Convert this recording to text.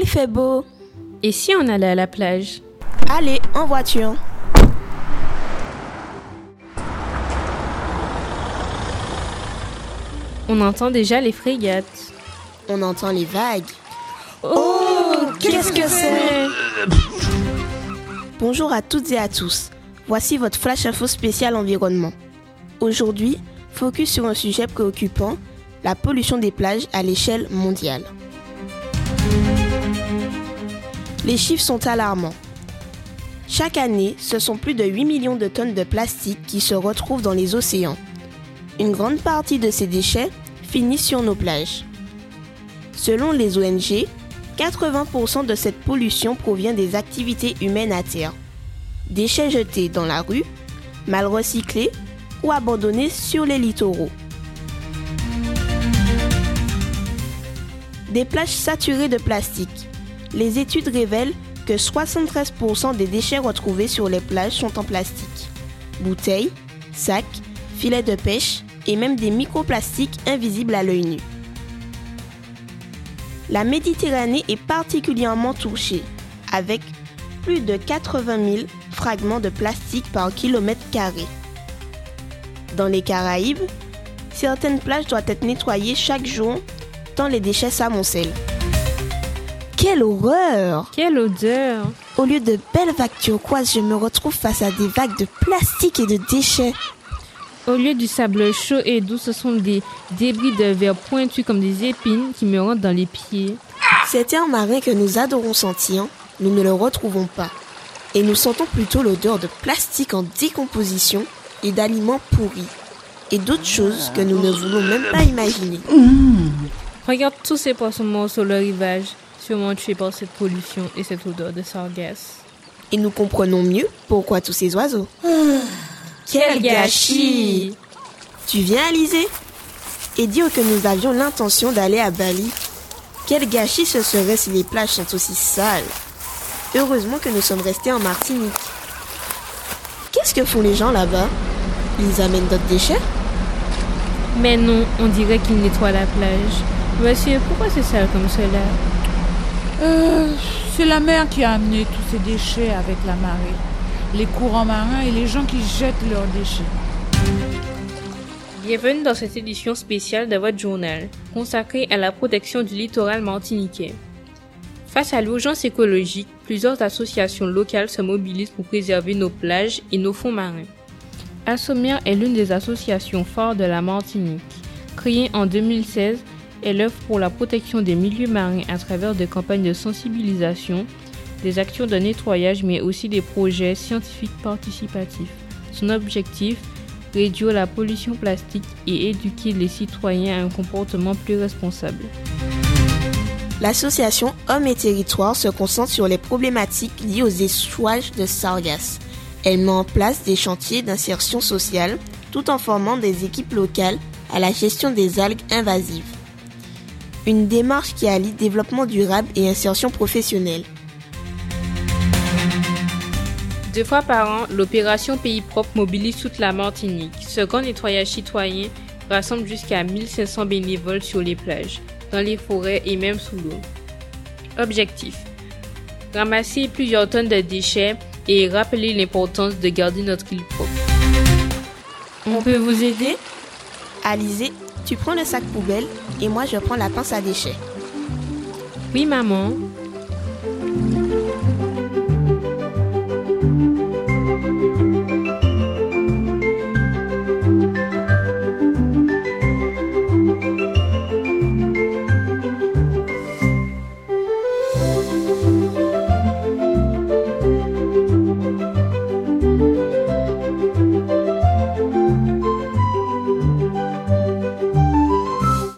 fait beau. Et si on allait à la plage? Allez, en voiture. On entend déjà les frégates. On entend les vagues. Oh, qu'est-ce que c'est? Bonjour à toutes et à tous. Voici votre Flash Info spécial environnement. Aujourd'hui, focus sur un sujet préoccupant, la pollution des plages à l'échelle mondiale. Les chiffres sont alarmants. Chaque année, ce sont plus de 8 millions de tonnes de plastique qui se retrouvent dans les océans. Une grande partie de ces déchets finissent sur nos plages. Selon les ONG, 80% de cette pollution provient des activités humaines à terre. Déchets jetés dans la rue, mal recyclés ou abandonnés sur les littoraux. Des plages saturées de plastique. Les études révèlent que 73% des déchets retrouvés sur les plages sont en plastique. Bouteilles, sacs, filets de pêche et même des microplastiques invisibles à l'œil nu. La Méditerranée est particulièrement touchée, avec plus de 80 000 fragments de plastique par kilomètre carré. Dans les Caraïbes, certaines plages doivent être nettoyées chaque jour tant les déchets s'amoncellent. Quelle horreur! Quelle odeur! Au lieu de belles vagues turquoises, je me retrouve face à des vagues de plastique et de déchets. Au lieu du sable chaud et doux, ce sont des débris de verre pointus comme des épines qui me rentrent dans les pieds. Cet air marin que nous adorons sentir, nous ne le retrouvons pas. Et nous sentons plutôt l'odeur de plastique en décomposition et d'aliments pourris. Et d'autres choses que nous ne voulons même pas imaginer. Regarde tous ces poissons morts sur le rivage, sûrement tués par cette pollution et cette odeur de sargasse. Et nous comprenons mieux pourquoi tous ces oiseaux. Quel gâchis! Tu viens, Alizé? Et dire que nous avions l'intention d'aller à Bali. Quel gâchis ce serait si les plages sont aussi sales. Heureusement que nous sommes restés en Martinique. Qu'est-ce que font les gens là-bas? Ils amènent d'autres déchets? Mais non, on dirait qu'ils nettoient la plage. Monsieur, pourquoi c'est sale comme cela? C'est la mer qui a amené tous ces déchets avec la marée. Les courants marins et les gens qui jettent leurs déchets. Bienvenue dans cette édition spéciale de votre journal, consacrée à la protection du littoral martiniquais. Face à l'urgence écologique, plusieurs associations locales se mobilisent pour préserver nos plages et nos fonds marins. Assommir est l'une des associations phares de la Martinique. Créée en 2016, elle œuvre pour la protection des milieux marins à travers des campagnes de sensibilisation, des actions de nettoyage, mais aussi des projets scientifiques participatifs. Son objectif, réduire la pollution plastique et éduquer les citoyens à un comportement plus responsable. L'association Hommes et Territoires se concentre sur les problématiques liées aux échouages de sargasses. Elle met en place des chantiers d'insertion sociale tout en formant des équipes locales à la gestion des algues invasives. Une démarche qui allie développement durable et insertion professionnelle. 2 fois par an, l'opération Pays Propre mobilise toute la Martinique. Ce grand nettoyage citoyen rassemble jusqu'à 1500 bénévoles sur les plages, dans les forêts et même sous l'eau. Objectif: ramasser plusieurs tonnes de déchets et rappeler l'importance de garder notre île propre. On peut vous aider? Alizé, tu prends le sac poubelle et moi je prends la pince à déchets. Oui, maman.